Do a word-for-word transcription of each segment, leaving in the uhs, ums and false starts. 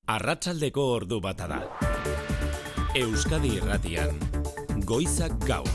Arratsaldeko ordu bata da. Euskadi Irratian, Goizak Gaur.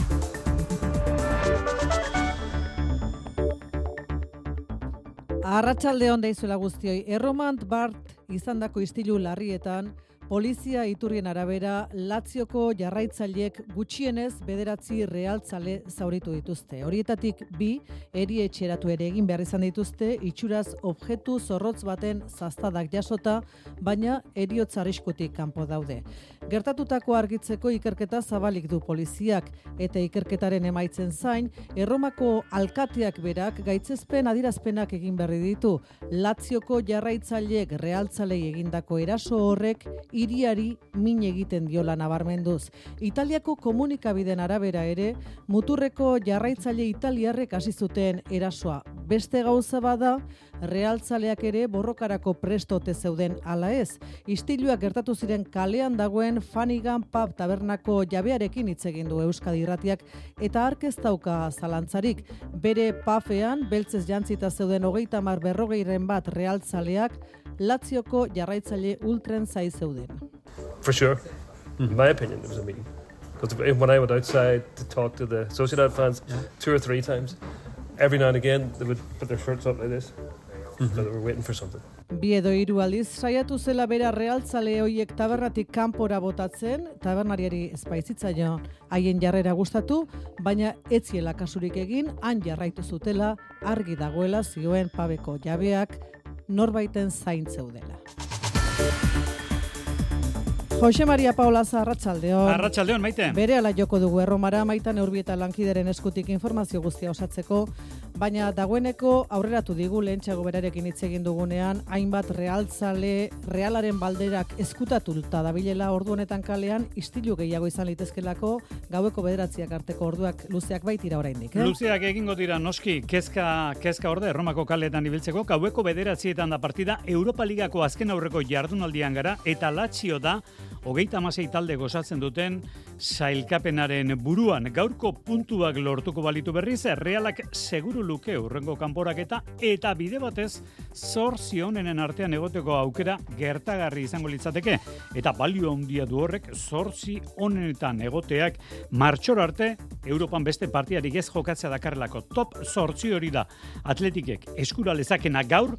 Arratsalde on daizuela guztioi. Erromant Bart izandako istilu larrietan, polizia iturrien arabera, Lazioko jarraitzaileek gutxienez bederatzi realtzale zauritu dituzte. Horietatik bi erietxeratu ere egin behar izan dituzte, itxuraz objektu zorrotz baten zaztadak jasota, baina heriotza arriskutik kanpo daude. Gertatutako argitzeko ikerketa zabalik du poliziak, eta ikerketaren emaitzen zain, Erromako alkateak berak gaitzespen adirazpenak egin berri ditu. Lazioko jarraitzaileek realtzalei egindako eraso horrek hiriari min egiten diola nabarmenduz. Italiako komunikabideen arabera ere, muturreko jarraitzaile italiarrek hasi zuten erasoa. Beste gauza bada, realtzaleak ere borrokarako prestote zeuden ala ez. Istiluak gertatu ziren kalean dagoen Fanigan Pub tabernako jabearekin hitz egin du Euskadi Irratiak, eta hark ez dauka zalantzarik. Bere pafean, beltzez jantzita zeuden hogeita hamar berrogeiren bat realtzaleak, Lazioko jarraitzaile ultren zai zeuden. For sure. In my opinion, there was a meeting. Because when I went outside to talk to the Sociedad fans yeah. two or three times, every now and again they would put their shirts up like this. Mm-hmm. So they were waiting for something. Bi edo hiru aldiz saiatu zela bera realtzale hoiek tabernatik kanpora botatzen, tabernariari ezpaizitzaio haien jarrera gustatu, baina ez ziela kasurik egin, han jarraitu zutela, argi dagoela zioen pabeko jabeak norbaiten zain zeudela. Jose Maria Paolaza, arratsaldeon. Arratsaldeon, Maite. Berehala joko dugu Erromara, Maitan Neurbieta lankideren eskutik informazio guztia osatzeko, baina dagoeneko aurreratu digu lehentxeago berarekin hitz egin dugunean, hainbat realtzale, realaren balderak eskutatuta dabilela ordu honetan kalean, istilu gehiago izan litezkelako, gaueko bederatziak arteko orduak luzeak baitira oraindik. Eh? Luzeak egingo dira noski, kezka, kezka orde, Erromako kaleetan ibiltzeko, gaueko bederatzietan da partida, Europa Ligako azken aurreko jardunaldian gara, eta Lazio da, hogeita hamasei talde gozatzen duten sailkapenaren buruan. Gaurko puntuak lortuko balitu berriz, Realak seguru luke hurrengo kanporaketa eta bide batez zortzi onenen artean egoteko aukera gertagarri izango litzateke. Eta balio handia du horrek zortzi onenetan egoteak martxor arte Europan beste partidarik ez jokatzea dakarrelako. Top zortzi hori da Atletikek eskura lezakena gaur,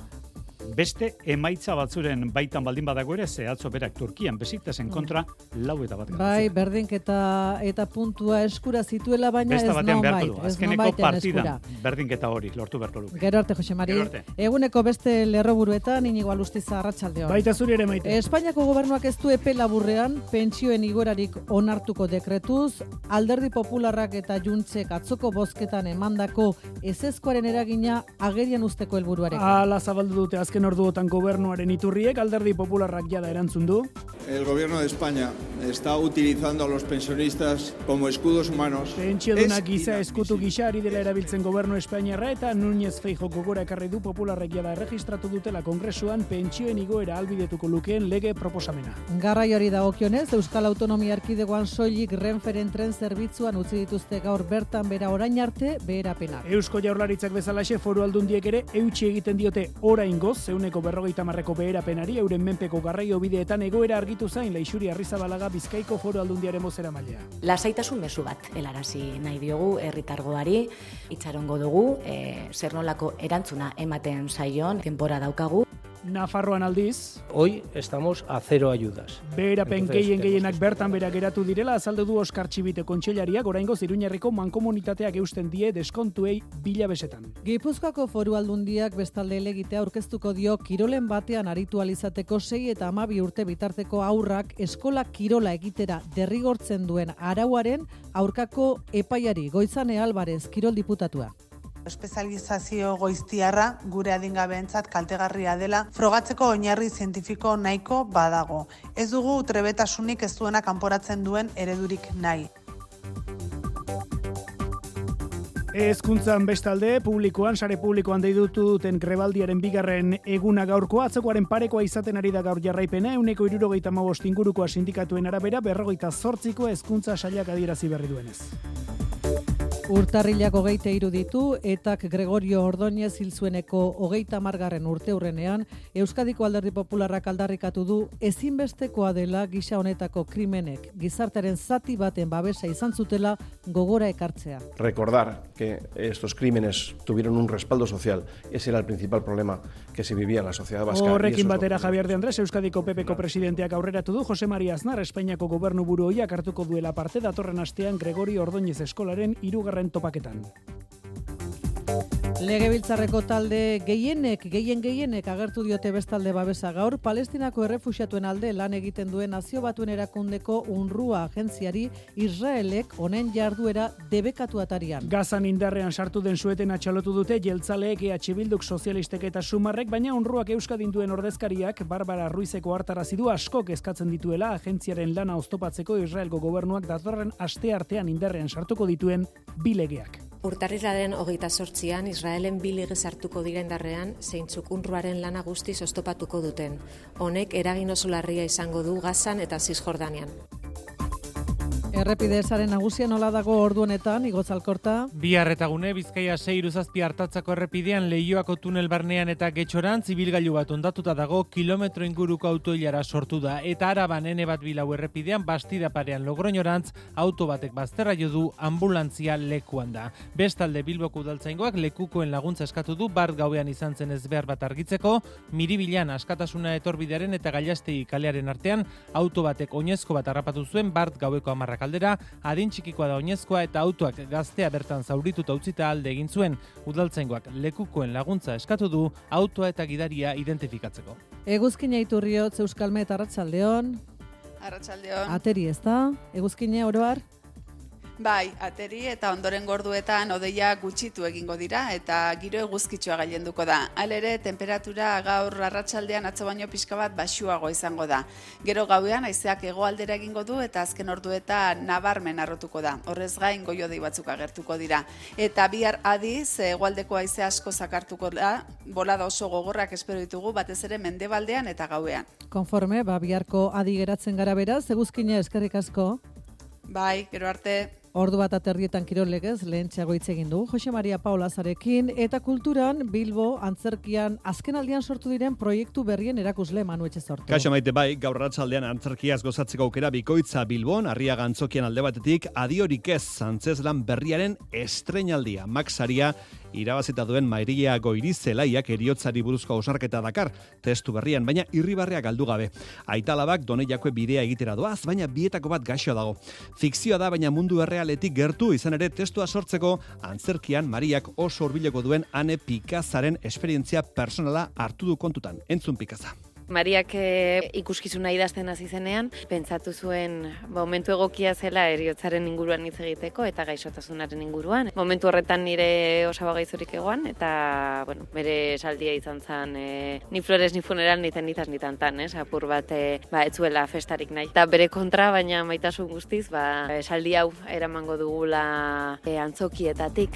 beste emaitza batzuren baitan baldin badago ere, ze atzo berak Turkian Besiktasen kontra lau eta bat. Bai, berdinketa eta puntua eskura zituela, baina ez nonbait. Azkeneko partida berdinketa hori lortu beharko luke. Gero arte, Jose Mari. Eguneko beste lerroburuetan, Inigo Alustiza, arratsaldeon. Baita zuri ere, Maite. Espainiako gobernuak ez du epe laburrean pentsioen igorarik onartuko dekretuz, Alderdi Popularrak eta Juntzek atzoko bozketan emandako ezezkoaren eragina agerian usteko helburuarekin. Hala zabaldu dute azken orduotan gobernuaren iturriek, Alderdi Popularrak jada erantzun du. El gobierno de España está utilizando a los pensionistas como escudos humanos. Pentsiodunak giza eskutu gisa ari dela erabiltzen gobernu Espainiarra, eta Núñez Feijóo gogora ekarri du Popularrak jada erregistratu dutela Kongresuan pentsioen igoera ahalbidetuko lukeen lege proposamena. Garraiari dagokionez, Euskal Autonomia Erkidegoan soilik Renferen tren zerbitzuan utzi dituzte gaur bertan bera orain arte beherapenak. Eusko Jaurlaritzak bezalaxe foru aldundiek ere eutsi egiten diote oraingoz zeuneko berrogeita marreko beherapenari, euren menpeko garraio bideetan egoera argitu zain Laixuri Arrizabalaga Bizkaiko foru aldundiaren bozeramailea. Lasaitasun mezu bat helarazi nahi diogu herritargoari, itxarongo dugu, e, zer nolako erantzuna ematen zaion, denbora daukagu. Nafarroan aldiz, hoy estamos a cero ayudas. Beherapen gehien gehienak bertan bera geratu direla azaldu du Oskar Txibite kontseilariak, oraingoz Iruñerriko mankomunitateak eusten die deskontuei bila besetan. Gipuzkoako foru aldundiak bestalde elegitea aurkeztuko dio kirolen batean aritu alizateko sei eta hamabi urte bitarteko haurrak eskola kirola egitera derrigortzen duen arauaren aurkako epaiari. Goizane Alvarez, kirol diputatua. Espezializazio goiztiarra gure adingabeentzat kaltegarria dela frogatzeko oinarri zientifiko nahiko badago. Ez dugu trebetasunik ez duena kanporatzen duen eredurik nahi. Hezkuntzan bestalde, publikoan, sare publikoan deidutu duten grebaldiaren bigarren eguna gaurkoa, atzekoaren parekoa izaten ari da gaur jarraipena, euneko hirurogeita hamabost ingurukoa sindikatuen arabera, berrogeita zortzikoa hezkuntza sailak adierazi berri duenez. Urtarrilak hogeita hiru ditu, etak Gregorio Ordóñez hil zueneko hogeita hamargarren urteurrenean, Euskadiko Alderdi Popularrak aldarrikatu du ezinbestekoa dela gisa honetako krimenek gizartearen zati baten babesa izan zutela gogora ekartzea. Recordar que estos crímenes tuvieron un respaldo social, ese era el principal problema que se vivía en la sociedad vasca. Horrekin batera Javier de Andrés, Euskadiko P Pko presidenteak aurreratu du Jose Maria Aznar Espainiako gobernu buru ohiak hartuko duela parte datorren astean Gregorio Ordóñez eskolaren hirugarren topaketan. Legebiltzarreko talde gehienek, gehien gehienek agertu diote bestalde babesa gaur, Palestinako errefuxiatuen alde lan egiten duen Nazio Batuen Erakundeko UNRWA agentziari Israelek honen jarduera debekatu atarian. Gazan indarrean sartu den sueten atxalotu dute jeltzaleek, E H Bilduk, sozialistek eta Sumarrek, baina UNRWAk Euskadin duen ordezkariak Barbara Ruizeko hartarazi du askok eskatzen dituela agentziaren lana oztopatzeko Israelgo gobernuak datorren aste artean indarrean sartuko dituen bi legeak. Urtarrilaren hogeita zortzian Israelen bi lege sartuko dira indarrean zeintzuk UNRWAren lana guztiz oztopatuko duten. Honek eragin oso larria izango du Gazan eta Zisjordanian. Errepide esaren nagusia nola dago ordu honetan, Igotz Alkorta? Bihar eta gune Bizkaia sei iruzazpi hartatzako errepidean Leioako tunel barnean eta Getxoran zibilgailu bat ondatuta dago kilometro inguruko autoilara sortu da. Eta Araban ene bat bilau errepidean Bastida parean Logroñorantz auto batek bazterra jo du anbulantzia lekuan da. Bestalde Bilboko udaltzaingoak lekukoen laguntza eskatu du bart gauean izan zen ezbehar bat argitzeko, Miribilan askatasuna etorbidearen eta Gailastegi kalearen artean auto batek oinezko bat harrapatu zuen bart gaueko hamarrak aldera, adin txikikoa da oinezkoa eta autoak gaztea bertan zaurituta utzita alde egin zuen. Udaltzaingoak lekukoen laguntza eskatu du autoa eta gidaria identifikatzeko. Eguzkina Iturriotz, Euskalmet, Arratsaldeon. Arratsaldeon. Ateri ez da? Eguzkina oroar? Bai, ateri eta ondoren gorduetan odeia gutxitu egingo dira eta giro eguzkitsua gailenduko da. Halere, temperatura gaur arratsaldean atzo baino pixka bat baxuago izango da. Gero gauean haizeak hegoaldera egingo du eta azken orduetan nabarmen harrotuko da. Horrez gain goiodei batzuk agertuko dira. Eta bihar adiz, hegoaldeko haize asko zakartuko da, bolada oso gogorrak espero ditugu batez ere mendebaldean eta gauean. Konforme, ba biharko adi geratzen gara beraz, Eguzkina eskerrik asko. Bai, gero arte. Ordu bat aterrietan kirol legez lehentxeago hitz egin du Jose Maria Paula Zarekin eta kulturan Bilbo antzerkian azkenaldian sortu diren proiektu berrien erakusle Manu Etxezortu. Kaixo Maite, bai, gaur arratsaldean antzerkiaz gozatzeko aukera bikoitza Bilbon, Arriaga Antzokian alde batetik, Adiorik ez antzeslan berriaren estreinaldia. Max Saria irabazita duen Mairia Goirizelaiak eriotzari buruzko ausarketa dakar, testu berrian, baina irribarrea galdu gabe. Aitalabak Doneiako bidea egitera doaz, baina bietako bat gaixo dago. Fikzioa da, baina mundu errealetik gertu izan ere testua sortzeko antzerkian Mariak oso hurbileko duen Ane Pikazaren esperientzia personala hartu du kontutan. Entzun Pikaza. Mariak e, ikuskizuna idazten hasi zenean, pentsatu zuen momentu egokia zela heriotzaren inguruan hitz egiteko eta gaixotasunaren inguruan. Momentu horretan nire osaba gaizorik egoan eta bueno, bere esaldia izan zen e, ni flores ni funeral ni cenizas ni tantan, eh, apur bat e, ba etzuela festarik nahi. Eta bere kontra, baina maitasun guztiz, ba esaldi hau eramango dugula e, antzokietatik.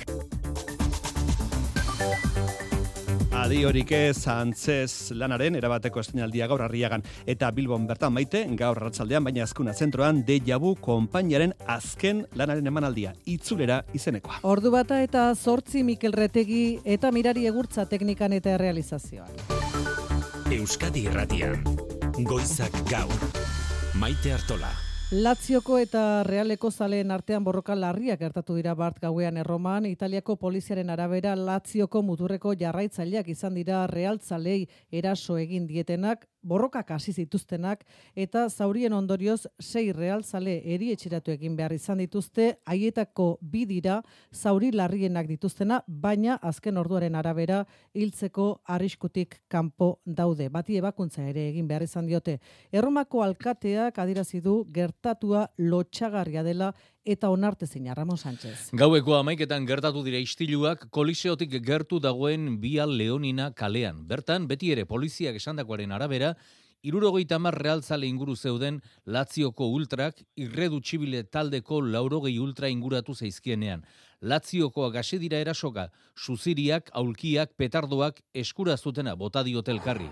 Adiorik ez antzez lanaren erabateko estreinaldia gaur Arriagan eta Bilbon bertan Maite, gaur arratsaldean, baina azkuna zentroan Deja Vu konpainiaren azken lanaren emanaldia, itzulera izenekoa. Ordu bata eta zortzi Mikel Retegi eta Mirari Egurtza teknikan eta realizazioan. Euskadi Irratian, Goizak Gaur, Maite Artola. Lazioko eta Realeko zaleen artean borroka larriak gertatu dira bart gauean Erroman. Italiako poliziaren arabera Lazioko muturreko jarraitzaileak izan dira Real zalei eraso egin dietenak, borrokak hasi zituztenak eta zaurien ondorioz sei Real zale erietxeratu egin behar izan dituzte, haietako bi dira zauri larrienak dituztena, baina azken orduaren arabera hiltzeko arriskutik kanpo daude. Bati ebakuntza ere egin behar izan diote. Erromako alkateak adierazi du gertatua lotsagarria dela eta onartezina, Ramon Sánchez. Gaueko hamaiketan gertatu dira istiluak koliseotik gertu dagoen Via Leonina kalean. Bertan, beti ere poliziak esandakoaren arabera, hirurogeita hamar realzale inguru zeuden Lazioko ultrak irredutxibile taldeko laurogei ultra inguratu zaizkienean. Laziokoak hasi dira erasoka, suziriak, aulkiak, petardoak eskura zutena bota diote elkarri.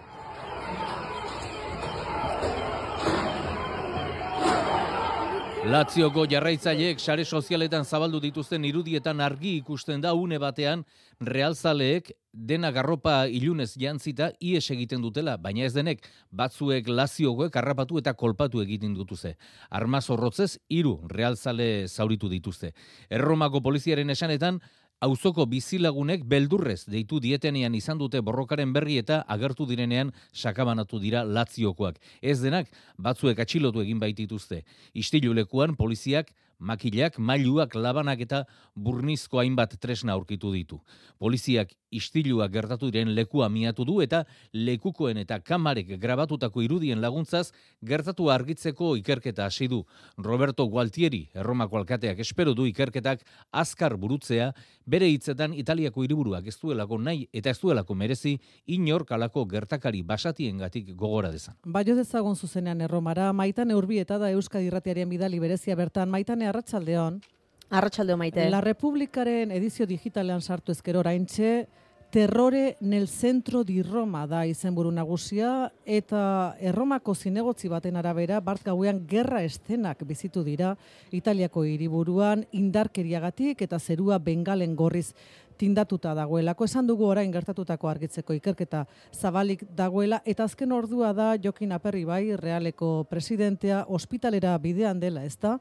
Lazioko jarraitzaileek sare sozialetan zabaldu dituzten irudietan argi ikusten da une batean realzaleek dena garropa ilunez jantzita ies egiten dutela, baina ez denek batzuek Laziokoek harrapatu eta kolpatu egiten dituze. Arma zorrotzez hiru realzale zauritu dituzte. Erromako poliziaren esanetan auzoko bizilagunek beldurrez deitu dietenean izan dute borrokaren berri eta agertu direnean sakabanatu dira Laziokoak. Ez denak batzuek atxilotu egin baitituzte. Istilulekuan poliziak makilak, mailuak, labanak eta burnizko hainbat tresna aurkitu ditu. Poliziak istiluak gertatu diren lekua miatu du eta lekukoen eta kamarek grabatutako irudien laguntzaz gertatu argitzeko ikerketa hasi du. Roberto Gualtieri, Erromako alkateak, espero du ikerketak azkar burutzea, bere hitzetan Italiako hiriburuak ez duelako nahi eta ez duelako merezi inor kalako gertakari basatiengatik gogora dezan. Baio dezagun zuzenean Erromara, Maitane Urbieta da Euskadi Irratiaren bidali berezia bertan. Maitane, arratsaldeon. Arratsaldeon, Maite. La Republikaren edizio digitalean sartu ezkero oraintxe, Terrore nel centro di Roma da izenburu nagusia, eta Erromako zinegotzi baten arabera bart gauean gerra estenak bizitu dira Italiako hiriburuan indarkeriagatik eta zerua bengalen gorriz tindatuta dagoelako. Esan dugu orain gertatutako argitzeko ikerketa zabalik dagoela, eta azken ordua da Jokin Aperribai, Realeko presidentea, ospitalera bidean dela, ezta?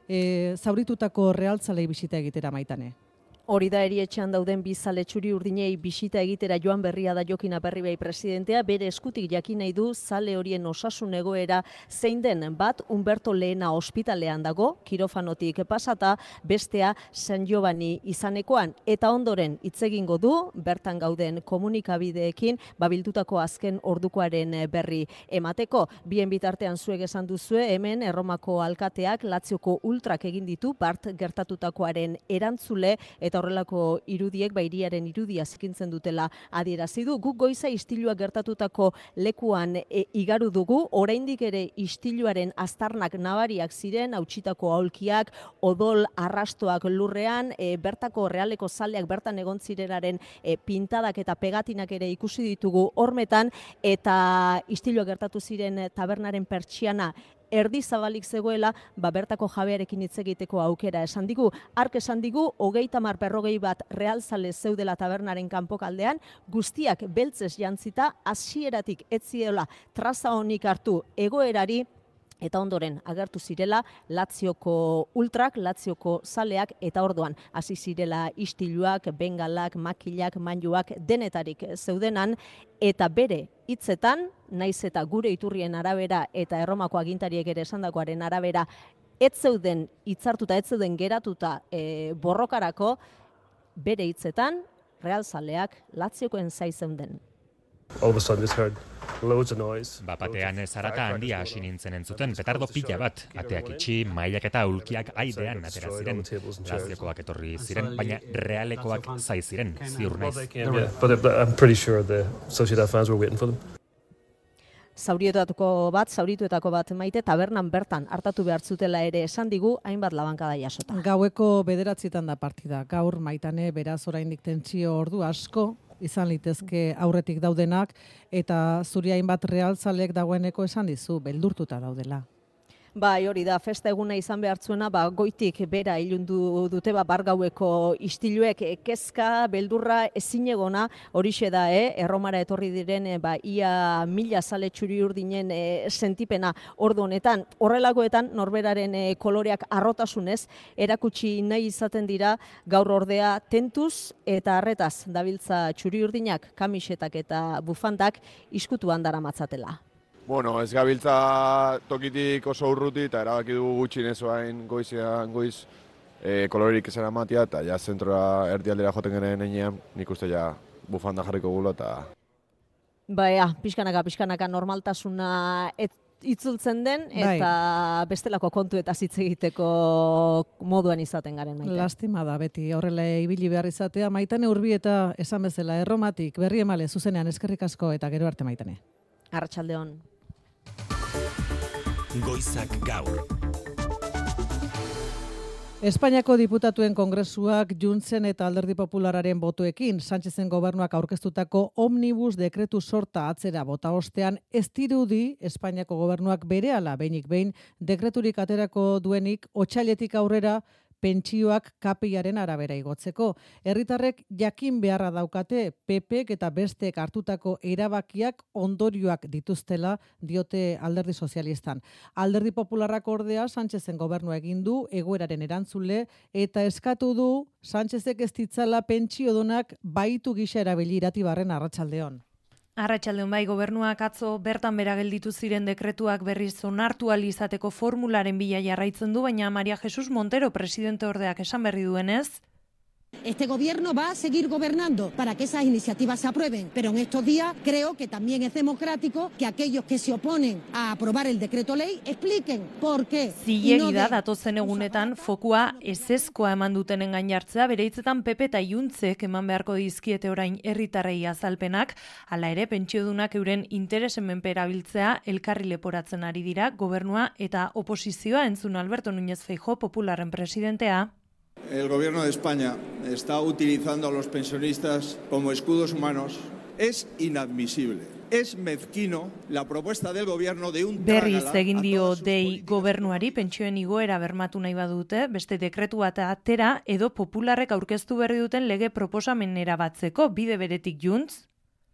E, zauritutako realtzalei bisita egitera, Maitane. Hori da, erietxean dauden bi zale txuri urdinei bisita egitera joan berria da Jokin Aperribai presidentea, bere eskutik jakin nahi du zale horien osasun egoera zein den. Bat Umberto Lehena ospitalean dago, kirofanotik pasata, bestea San Giovanni izanekoan, eta ondoren hitz egingo du bertan gauden komunikabideekin babildutako azken ordukoaren berri emateko. Bien bitartean zuek esan duzue, hemen Erromako alkateak Lazioko ultrak egin ditu bart gertatutakoaren erantzule, eta horrelako irudiek bairiaren irudia zikintzen dutela adierazi du. Guk goiza istiluak gertatutako lekuan e, igaru dugu, oraindik ere istiluaren aztarnak nabariak ziren, hautsitako aulkiak, odol arrastoak lurrean, e, bertako Realeko zaleak bertan egon zirenaren e, pintadak eta pegatinak ere ikusi ditugu hormetan, eta istiluak gertatu ziren tabernaren pertsiana erdi zabalik zegoela, ba bertako jabearekin hitz egiteko aukera esan digu. Ark esan digu, hogeita hamar berrogei bat realzale zeudela tabernaren kanpokaldean, guztiak beltzez jantzita, hasieratik ez zirela traza honik hartu egoerari, eta ondoren agertu zirela Lazioko ultrak, Lazioko zaleak, eta orduan hasi zirela istiluak, bengalak, makilak, manjuak, denetarik zeudenan, eta bere hitzetan, naiz eta gure iturrien arabera eta Erromako agintariek ere esandakoaren arabera, ez zeuden hitzartuta, ez zeuden geratuta e, borrokarako, bere hitzetan, realzaleak Laziokoen zai zeuden. All of a sudden just heard loads of noise. Bapatean zarata handia hasi nintzen entzuten, petardo pila bat, ateak itxi, mailak eta ulkiak aidean atera ziren. Laziokoak etorri ziren, baina Realekoak zai ziren, ziur naiz. But I'm pretty sure the Sociedad fans were waiting for them. Zaurituetako bat, zaurituetako bat, Maite, tabernan bertan hartatu behar zutela ere esan digu, hainbat labankada jasota. Gaueko bederatzietan da partida. Gaur, Maitane, beraz oraindik tentsio ordu asko izan litezke aurretik daudenak, eta zuri hainbat realzalek dagoeneko esan dizu, beldurtuta daudela. Bai, hori da, festa eguna izan behartzuena, ba, goitik bera ilundu dute, ba, bargaueko istiluek, kezka, beldurra, ezinegona, horixe da, eh? Erromara etorri diren, ba, ia mila zale txuri urdinen e, sentipena ordu honetan. Horrelakoetan, norberaren e, koloreak arrotasunez, erakutsi nahi izaten dira, gaur ordea tentuz eta arretaz dabiltza txuri urdinak, kamisetak eta bufandak iskutuan dara matzatela. Bueno, ez gabiltza tokitik oso urruti eta erabaki dugu gutxinez oain goizean goiz e, kolorerik esan amatia eta ja zentrora erdialdera joten genuen enean, nik uste ja bufanda jarriko gula eta... Baina, pixkanaka, pixkanaka normaltasuna et, itzultzen den eta bai. Bestelako kontu eta hitz egiteko moduan izaten garen, Maite. Lastima da, beti horrela ibili behar izatea. Maitane Urbieta esan bezala Erromatik, berri emale zuzenean eskerrik asko eta gero arte, Maitane. Arratsaldeon. Goizak gaur. Espainiako diputatuen kongresuak Juntzen eta Alderdi Populararen botuekin Sánchezen gobernuak aurkeztutako omnibus dekretu sorta atzera bota ostean ez dirudi Espainiako gobernuak berehala behinik behin dekreturik aterako duenik otsailetik aurrera pentsioak K P I-aren arabera igotzeko. Herritarrek jakin beharra daukate P Pek eta bestek hartutako erabakiak ondorioak dituztela diote Alderdi Sozialistan. Alderdi Popularrak ordea Sánchezen gobernua egin du egoeraren erantzule eta eskatu du Sánchezek ez ditzala pentsiodunak baitu gisa erabili Iratibarren arratsaldeon. Arratsaldeon bai, gobernuak atzo bertan bera gelditu ziren dekretuak berriz onartu ahal izateko formularen bila jarraitzen du, baina María Jesús Montero presidente ordeak esan berri duenez, este gobierno va a seguir gobernando para que esas iniciativas se aprueben, pero en estos días creo que también es democrático que aquellos que se oponen a aprobar el decreto ley expliquen por qué. Zilegi da, datozen egunetan fokua ezezkoa eman dutenen gainartzea, bere hitzetan P P eta Juntzek eman beharko dizkiete orain herritarrei azalpenak, hala ere pentsiodunak euren interesen menpe erabiltzea elkarri leporatzen ari dira gobernua eta oposizioa, entzun Alberto Núñez Feijóo Popularren presidentea. El gobierno de España está utilizando a los pensionistas como escudos humanos. Es inadmisible. Es mezquino la propuesta del gobierno de un Berriz egin dio dei gobernuari pentsioen igoera bermatu nahi badute, beste dekretu bat atera edo popularrek aurkeztu berri duten lege proposamenera batzeko bide beretik Junts.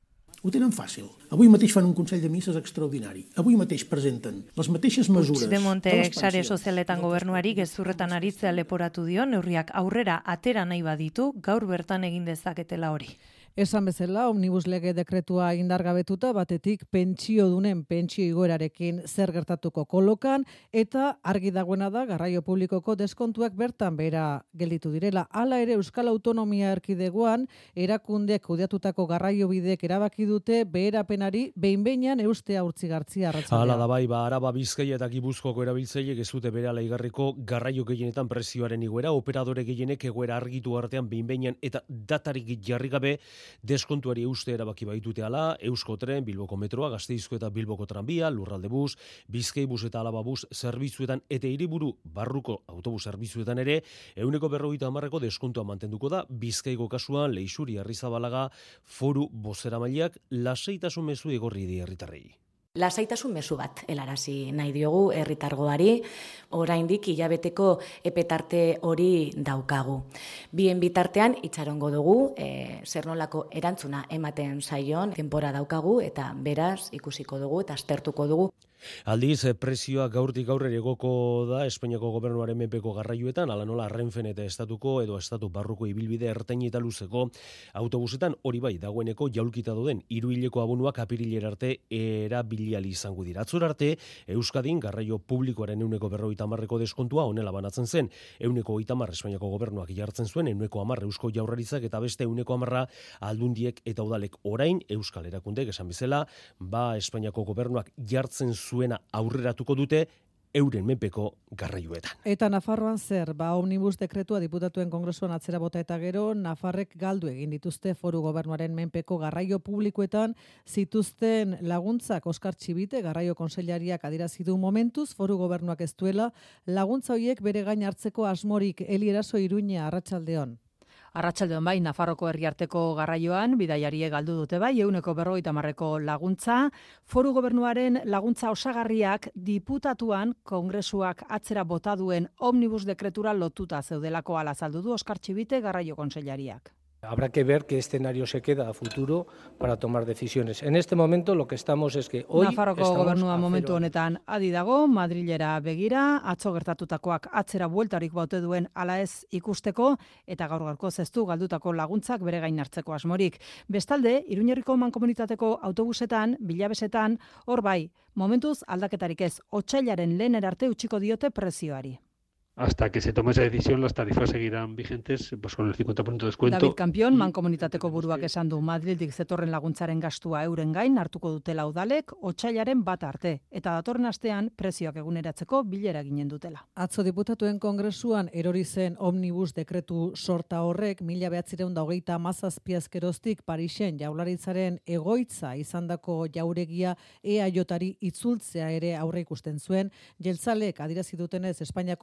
Ho tenen fàcil. Avui mateix fan un Consell de Misses extraordinari. Avui mateix presenten les mateixes mesures. Puigdemontek sare sozialetan gobernuari gezurretan aritzea leporatu dio, neurriak aurrera atera nahi baditu, gaur bertan egin dezaketela hori. Esan bezala, omnibus lege dekretua indargabetuta batetik pentsiodunen pentsio igoerarekin zer gertatuko kolokan eta argi dagoena da garraio publikoko deskontuak bertan behera gelditu direla. Hala ere Euskal Autonomia Erkidegoan erakundeek kudeatutako garraiobideek erabaki dute beherapenari behin-behinean eustea urtzigartzia arratzaldea. Hala da bai, ba Araba, Bizkaia eta Gipuzkoako erabiltzaileek ez dute berehala igarriko garraio gehienetan prezioaren igoera, operadore gehienek egoera argitu artean behin-behinean eta datarik jarri gabe deskontuari euste erabaki baitute hala, Eusko Tren, Bilboko metroa, Gasteizko eta Bilboko tranbia, Lurralde bus, Bizkai bus eta Alaba bus zerbitzuetan eta hiriburu barruko autobus zerbitzuetan ere ehuneko berrogeita hamarreko deskontua mantenduko da. Bizkaiko kasuan Leixuri, Arrizabalaga, Foru bozeramaileak lasaitasun mezu egorri die herritarrei. Lasaitasun mezu bat helarazi nahi diogu herritargoari, oraindik hilabeteko epetarte hori daukagu. Bien bitartean itxarongo dugu, e, zer nolako erantzuna ematen zaion denbora daukagu eta beraz ikusiko dugu eta aztertuko dugu. Aldiz, prezioa gaurtik gaurrera egoko da Espainiako gobernuaren menpeko garraioetan, ala nola Renfen eta estatuko edo estatu barruko ibilbide ertain eta luzeko autobusetan, hori bai, dagoeneko jaulkita doden hiruhileko abonuak apirilera arte erabiliali izango dira. Atzor arte, Euskadin garraio publikoaren ehuneko berrogeita hamarreko deskontua honela banatzen zen, ehuneko hogeita hamar Espainiako gobernuak jartzen zuen, ehuneko hamar Eusko Jaurlaritzak eta beste ehuneko hamarra aldundiek eta udalek. Orain Euskal Erakundek esan bezala, ba Espainiako gobernuak jartzen zuena aurreratuko dute euren menpeko garraioetan. Eta Nafarroan zer, ba omnibus dekretua diputatuen kongresuan atzera bota eta gero, Nafarrek galdu egin dituzte foru gobernuaren menpeko garraio publikoetan zituzten laguntzak. Oskar Txibite, garraio konseilariak adierazi du momentuz, foru gobernuak ez duela laguntza horiek bere gain hartzeko asmorik. Eli Eraso, Iruña, arratsaldeon. Arratsaldeon bai, Nafarroko herriarteko garraioan bidaiarie galdu dute bai, ehuneko berrogeita hamarreko laguntza. Foru gobernuaren laguntza osagarriak diputatuan kongresuak atzera bota duen omnibus dekretura lotuta zeudelako hala azaldu du Oskar Txibite, garraio konseilariak. Habrá que ver qué escenario se queda a futuro para tomar decisiones. En este momento lo que estamos es que hoy Nafarroko gobernua momentu honetan adi dago, Madrilera begira, atzo gertatutakoak atzera bueltarik baute duen ala ez ikusteko eta gaur gaurkoz ez du galdutako laguntzak bere gain hartzeko asmorik. Bestalde, Iruñerriko mankomunitateko autobusetan, bilabesetan, hor bai, momentuz aldaketarik ez, otsailaren lehenera arte utziko diote prezioari. Hasta que se tome esa decisión, las tarifas seguirán vigentes pues, con el cincuenta por ciento de descuento. David Campion, mankomunitateko buruak esan du Madrildik zetorren laguntzaren gastua euren gain hartuko dutela udalek, otsailaren bat arte. Eta datorren astean prezioak eguneratzeko bilera ginen dutela. Atzo diputatuen kongresuan erori zen omnibus dekretu sorta horrek, mila behatzireun da hogeita hamazazpiazkeroztik Parisen Jaurlaritzaren egoitza izandako jauregia E A Jari itzultzea ere aurre ikusten zuen. Jeltzalek adierazi dutenez Espainiako gobernuaren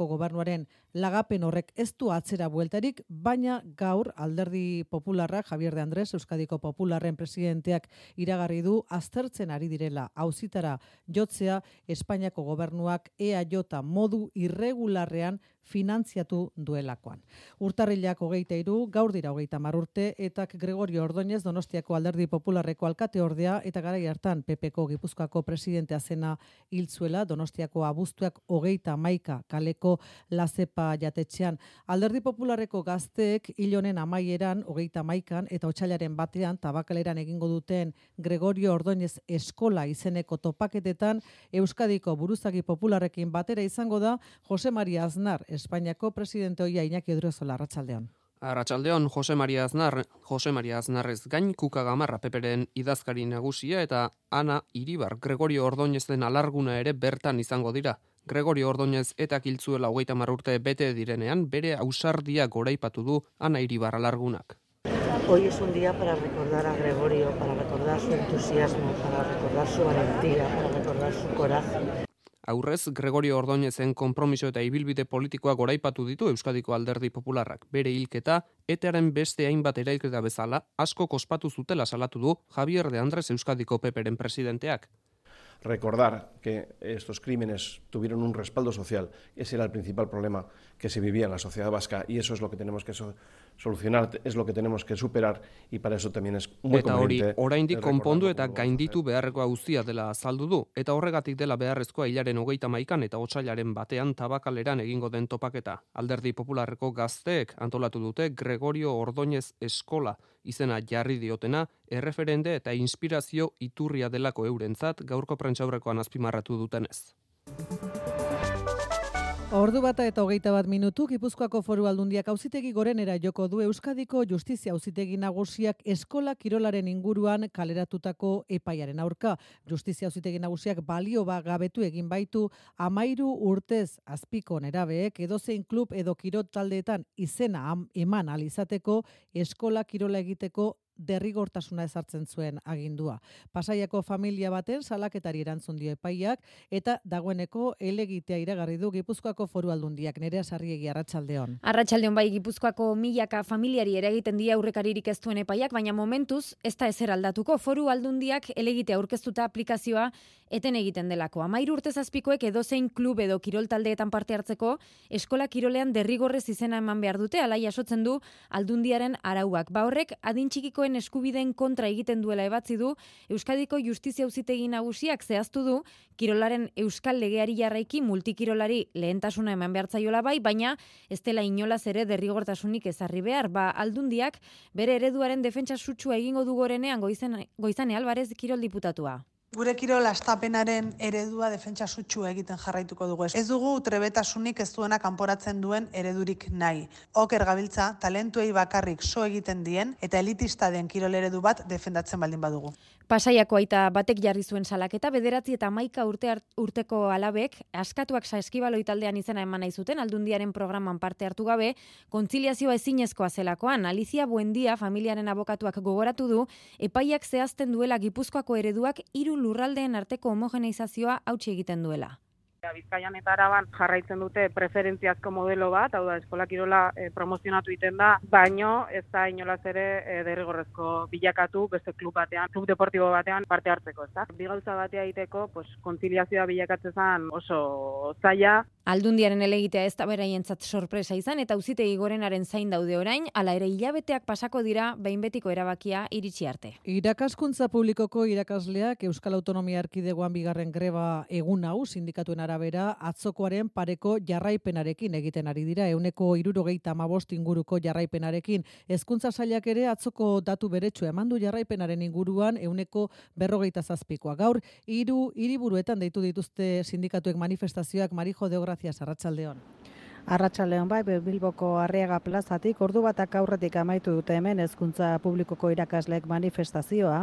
gobernuaren lagapen horrek ez du atzera bueltarik, baina gaur Alderdi Popularrak, Javier de Andrés, Euskadiko Popularren presidenteak iragarri du aztertzen ari direla auzitara jotzea Espainiako gobernuak E A J modu irregularrean finantziatu duelakoan. Urtarrilak hogeita hiru, gaur dira hogeita hamar urte, eta Gregorio Ordóñez Donostiako Alderdi Popularreko alkate ordea eta garai hartan P Pko Gipuzkoako presidentea zena hil zuela Donostiako abuztuak hogeita hamaika kaleko Lazepa jatetxean. Alderdi Popularreko gazteek hil honen amaieran hogeita hamaikan eta otsailaren batean tabakaleran egingo duten Gregorio Ordóñez eskola izeneko topaketetan Euskadiko buruzagi popularrekin batera izango da Jose Maria Aznar, Espainiako presidente ohia Iñaki Odriozola. Arratsaldeon. Arratsaldeon, Jose Maria Aznar, Jose Maria Aznarrez gain Kuka Gamarra Peperen idazkari nagusia eta Ana Iribar Gregorio Ordóñezen alarguna ere bertan izango dira. Gregorio Ordóñez eta kiltzuela hogeita hamar urte bete direnean bere ausardia goraipatu du Ana Iribar alargunak. Hoy es un día para recordar a Gregorio, para recordar su entusiasmo, para recordar su valentía, para recordar su coraje. Aurrez, Gregorio Ordóñezen konpromiso eta ibilbide politikoa goraipatu ditu Euskadiko Alderdi Popularrak. Bere hilketa, etaren beste hainbat erailketa bezala, asko kospatu zutela salatu du Javier de Andrés Euskadiko Peperen presidenteak. Recordar que estos crímenes tuvieron un respaldo social, ese era el principal problema que se vivía en la sociedad vasca y eso es lo que tenemos que so solucionar, es lo que tenemos que superar y para eso también es muy eta hori conveniente. Oraindik konpondu eta gainditu beharrekoa guztia dela azaldu du eta horregatik dela beharrezkoa hilaren hogeita hamaikan eta otsailaren batean tabakaleran egingo den topaketa. Alderdi Popularreko gazteek antolatu dute Gregorio Ordóñez eskola izena jarri diotena erreferende eta inspirazio iturria delako eurentzat gaurko prentsaurrekoan azpimarratu dutenez. Ordu bata eta hogeita bat minutu, Gipuzkoako Foru Aldundiak auzitegi gorenera joko du Euskadiko Justizia Auzitegi Nagusiak eskola kirolaren inguruan kaleratutako epaiaren aurka. Justizia Auzitegi Nagusiak balio gabetu egin baitu hamairu urtez azpiko nerabeek edozein klub edo kirol taldeetan izena eman ahal izateko eskola kirola egiteko derrigortasuna ezartzen zuen agindua. Pasaiako familia baten salaketari erantzun dio epaiak eta dagoeneko helegitea iragarri du Gipuzkoako Foru Aldundiak. Nerea Sarriegi, arratsaldeon. Arratsaldeon bai, Gipuzkoako milaka familiari ere egiten die aurrekaririk ez duen epaiak, baina momentuz ez da ezer aldatuko. Foru Aldundiak helegitea aurkeztuta aplikazioa eten egiten delako. Hamairu urte zazpikoek edozein klub edo kirol taldeetan parte hartzeko eskola kirolean derrigorrez izena eman behar dute, hala jasotzen du Aldundiaren arauak. Ba horrek adin txikiko eskubideen kontra egiten duela ebatzi du Euskadiko Justizia Auzitegi Nagusiak zehaztu du kirolaren euskal legeari jarraiki multikirolari lehentasuna eman behartzaiola bai, baina ez dela inolaz ere derrigortasunik ezarri behar. Ba Aldundiak bere ereduaren defentsa sutsua egingo du gorenean Goizane, Goizane Alvarez kirol diputatua. Gure kirol astapenaren eredua defentsa sutsu egiten jarraituko dugu. Ez dugu trebetasunik ez duena kanporatzen duen eredurik nahi. Oker gabiltza, talentuei bakarrik so egiten dien eta elitista den kirol eredu bat defendatzen baldin badugu. Pasaiako aita batek jarri zuen salaketa, bederatzi eta hamaika urte urteko alabek, askatuak saskibaloi taldean izena eman nahi zuten, Aldundiaren programan parte hartu gabe, kontziliazioa ezinezkoa zelakoan. Alicia Buendia, familiaren abokatuak gogoratu du, epaiak zehazten duela Gipuzkoako ereduak hiru lurraldeen arteko homogeneizazioa hautsi egiten duela. Bizkaian eta Araban jarraitzen dute preferentziazko modelo bat, hau da eskola kirola e, promozionatu egiten da, baino ez da inolaz ere e, derrigorrezko bilakatu beste klub batean, klub deportibo batean parte hartzeko, ezta? Bi gauza batea egiteko, pues kontziliazioa bilakatzen oso zaila. Aldundiaren helegitea ez da beraientzat sorpresa izan eta auzitegi gorenaren zain daude orain, hala ere hilabeteak pasako dira behin betiko erabakia iritsi arte. Irakaskuntza publikoko irakasleak Euskal Autonomia Erkidegoan bigarren greba egun hau sindikatuen arabera atzokoaren pareko jarraipenarekin egiten ari dira, ehuneko hirurogeita hamabost inguruko jarraipenarekin. Hezkuntza sailak ere atzoko datu beretsua emandu jarraipenaren inguruan ehuneko berrogeita zazpikoa. Gaur hiru hiriburuetan deitu dituzte sindikatuek manifestazioak. Marijo de Gracias, arratsaldeon. Arratsaldeon bai, Bilboko Arriaga plazatik ordu batak aurretik amaitu dute hemen hezkuntza publikoko irakasleek manifestazioa.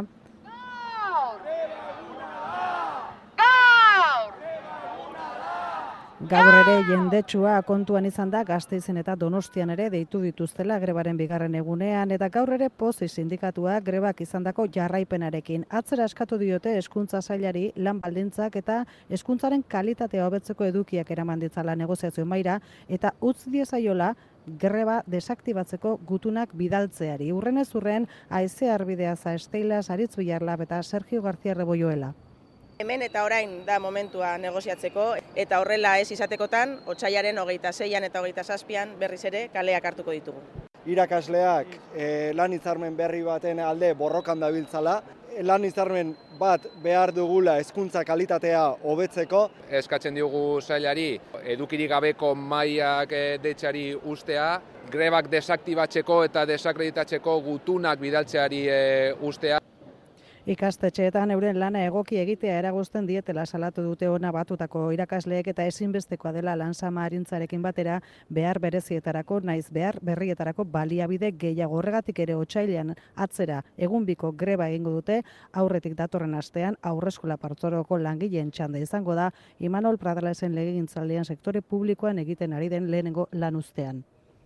Gaur ere jendetsua kontuan izan da Gasteizen eta Donostian ere deitu dituztela grebaren bigarren egunean, eta gaur ere Pozi sindikatua grebak izandako jarraipenarekin. Atzera eskatu diote hezkuntza sailari lan baldintzak eta hezkuntzaren kalitatea hobetzeko edukiak eraman ditzala negoziazio mahaira eta utz diezaiola greba desaktibatzeko gutunak bidaltzeari. Urrenez urren, Aize Arbidea Zaesteila, Saritz Bilarlab eta Sergio García Rebolloela. Hemen eta orain da momentua negoziatzeko, eta horrela ez izatekotan, otsailaren hogeita zeian eta hogeita zazpian berriz ere kaleak hartuko ditugu. Irakasleak eh, lan hitzarmen berri baten alde borrokan dabiltzala, lan hitzarmen bat behar dugula hezkuntza kalitatea hobetzeko. Eskatzen diogu sailari edukirik gabeko mahaiak deitzari ustea, grebak desaktibatzeko eta desakreditatzeko gutunak bidaltzeari ustea. Ikastetxeetan euren lana egoki egitea eragozten dietela salatu dute ona batutako irakasleek eta ezinbestekoa dela lansama arintzarekin batera behar berezietarako naiz behar berrietarako baliabide gehiago. Horregatik ere otsailean atzera egun biko greba egingo dute, aurretik datorren astean aurreskola partzuergoko langileen txanda izango da Imanol Pradalesen legegintzaldian sektore publikoan egiten ari den lehenengo lanuztean.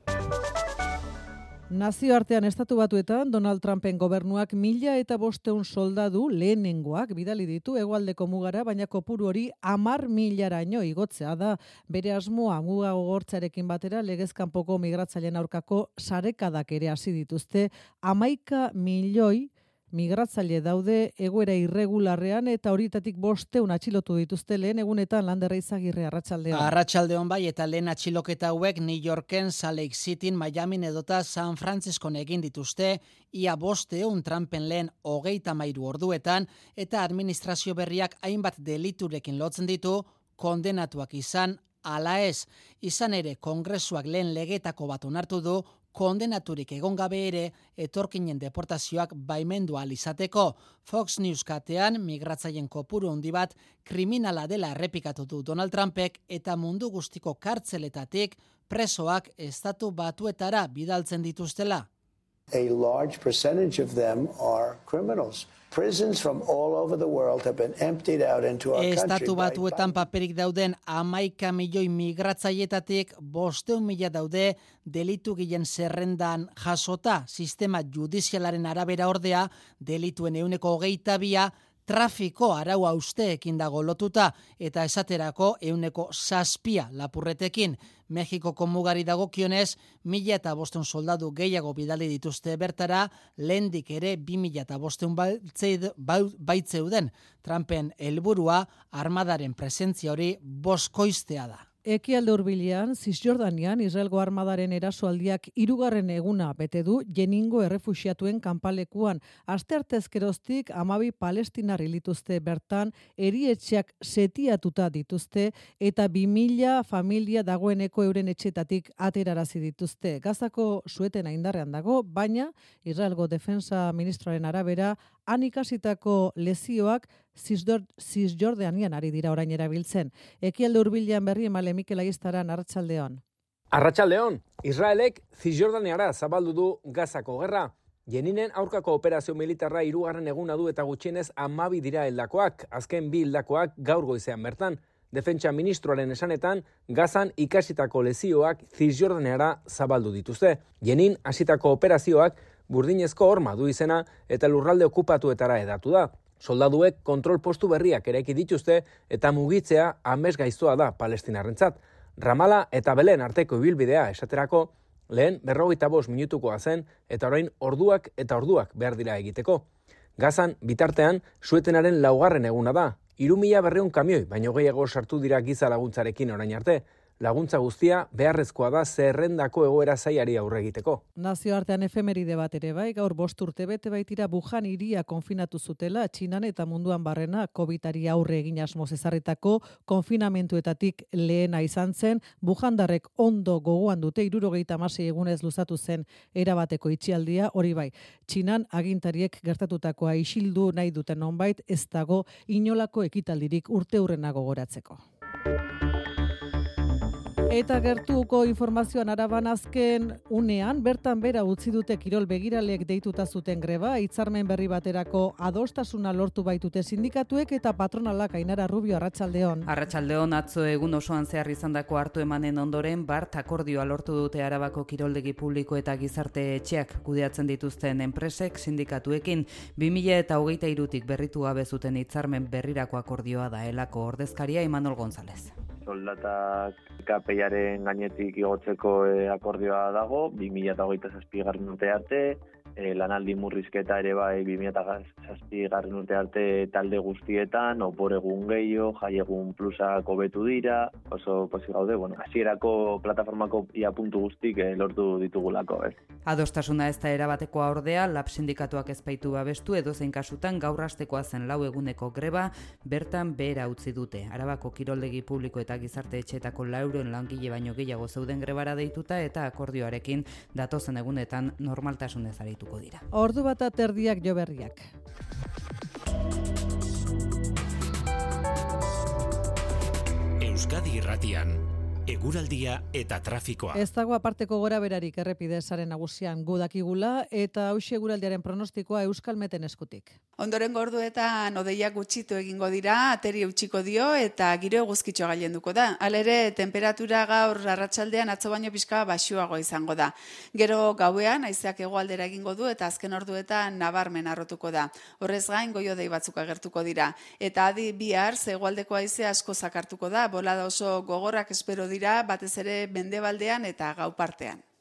Nazioartean estatu batuetan Donald Trumpen gobernuak mila eta bosteun soldadu lehenengoak bidali ditu hegoaldeko mugara, baina kopuru hori hamar milaraino igotzea da. Bere asmoa muga gogortzarekin batera legez kanpoko migratzaileen aurkako sarekadak ere hasi dituzte. Hamaika milioi migratzaile daude egoera irregularrean eta horietatik bosteun atxilotu dituzte lehen egunetan. Landerra Izagirre, arratsaldeon. Arratsaldeon bai, eta lehen atxiloketa hauek New Yorken, Salt Lake Cityn, Miamin edota San Franciscon egin dituzte, ia bosteun Trumpen lehen hogeita hamairu orduetan, eta administrazio berriak hainbat deliturekin lotzen ditu, kondenatuak izan, ala ez. Izan ere, Kongresuak lehen legetako bat onartu du, kondenaturik egon gabe ere etorkinen deportazioak baimendu ahal izateko. Fox News katean migratzaileen kopuru handi bat kriminala dela errepikatu du Donald Trumpek eta mundu guztiko kartzeletatik presoak estatu batuetara bidaltzen dituztela. A large percentage of them are criminals. Prisons from all over the world have been emptied out into our country. Estatu batuetan paperik dauden hamaika milioi migratzaietatik bosteun mila daude delitu gilen zerrendan jasota. Sistema judizialaren arabera ordea delituen ehuneko hogeita bia trafiko arau hausteekin dago lotuta eta esaterako ehuneko zazpia lapurretekin. Mexikoko mugari dagokionez, mila eta bosteun soldadu gehiago bidali dituzte bertara, lehendik ere bi mila eta bosteun baitzeuden. Trumpen helburua armadaren presentzia hori boskoiztea da. Ekialde hurbilean, Zisjordanian, Israelgo armadaren erasoaldiak hirugarren eguna bete du Jeningo errefuxiatuen kanpalekuan. Asteartez geroztik hamabi palestinar hilituzte bertan, erietxeak setiatuta dituzte eta bi mila familia dagoeneko euren etxetatik aterarazi dituzte. Gazako suetena indarrean dago, baina Israelgo defensa ministroaren arabera han ikasitako lezioak Zisjordanian ari dira orain erabiltzen. Ekialde hurbilean berri emale Mikel Aiestaran, arratsaldeon. Arratsaldeon, Israelek Zisjordaniara zabaldu du Gazako gerra. Jeninen aurkako operazio militarra hirugarren eguna du eta gutxienez hamabi dira hildakoak, azken bi hildakoak gaur goizean bertan. Defentsa ministroaren esanetan, Gazan ikasitako lezioak Zisjordaniara zabaldu dituzte. Jenin hasitako operazioak burdinezko horma du izena eta lurralde okupatuetara edatu da. Soldaduek kontrol postu berriak eraiki dituzte eta mugitzea amesgaiztoa da palestinarrentzat. Ramala eta Belen arteko ibilbidea esaterako, lehen berrogeita bost minutukoa zen eta orain orduak eta orduak behar dira egiteko. Gazan, bitartean, suetenaren laugarren eguna da. Hiru mila berrehun kamioi, baino gehiago sartu dira giza laguntzarekin orain arte. Laguntza guztia beharrezkoa da zerrendako egoera zaiari aurre egiteko. Nazioartean efemeride bat ere bai, gaur bost urte bete baitira Wuhan hiria konfinatu zutela, Txinan eta munduan barrena COVIDari aurre egin asmoz ezarritako konfinamentuetatik lehena izan zen. Wuhandarrek ondo gogoan dute hirurogeita hamasei egunez luzatu zen erabateko itxialdia, hori bai. Txinan agintariek gertatutakoa isildu nahi duten nonbait, ez dago inolako ekitaldirik urte hurrena gogoratzeko. Eta gertuko informazioan araban azken unean, bertan bera utzi dute kirol begiralek deituta zuten greba, hitzarmen berri baterako adostasuna lortu baitute sindikatuek eta patronalak. Ainara Rubio, arratsaldeon. Arratsaldeon, atzo egun osoan zehar izandako hartu emanen ondoren, bart akordioa lortu dute Arabako kiroldegi publiko eta gizarte etxeak kudeatzen dituzten enpresek sindikatuekin. bi mila hogeita hirutik berritu gabe zuten hitzarmen berrirako akordioa da elako ordezkaria Imanol González. Soldatak K P I-aren gainetik igotzeko eh, akordioa dago, bi mila hogeita zazpigarren urte arte, eh, lanaldi murrizketa ere bai bi mila zazpigarren urte arte talde guztietan, opor egun gehiago, jai egun plusak hobetu dira, oso pozik gaude, bueno, hasierako plataformako ia puntu guztik eh, lortu ditugulako, ez. Adostasuna ez da erabatekoa ordea, lab sindikatuak ezpaitu babestu edo zein kasutan gaur hastekoa zen lau eguneko greba bertan behera utzi dute. Arabako kiroldegi publiko eta gizarte etxeetako lauren langile baino gehiago zeuden grebara deituta eta akordioarekin datozen egunetan normaltasunez arituko dira. Ordu bat aterdiak jo berriak. Euskadi Irratian eguraldia eta trafikoa. Ez dago aparteko gora berarik errepide sare nagusian gudakigula eta hauxe eguraldiaren pronostikoa Euskalmeten eskutik. Ondorengo orduetan hodeiak gutxitu egingo dira, ateri utziko dio eta giro eguzkitxo gailenduko da. Halere, temperatura gaur arratsaldean atzo baino pixka baxuago izango da. Gero gauean haizeak hegoaldera egingo du eta azken orduetan nabarmen harrotuko da. Horrez gain goiodei batzuk agertuko dira. Eta adi bihar hegoaldeko haizea asko zakartuko da, bolada oso gogorrak espero dira batez ere mendebaldean eta gau partean.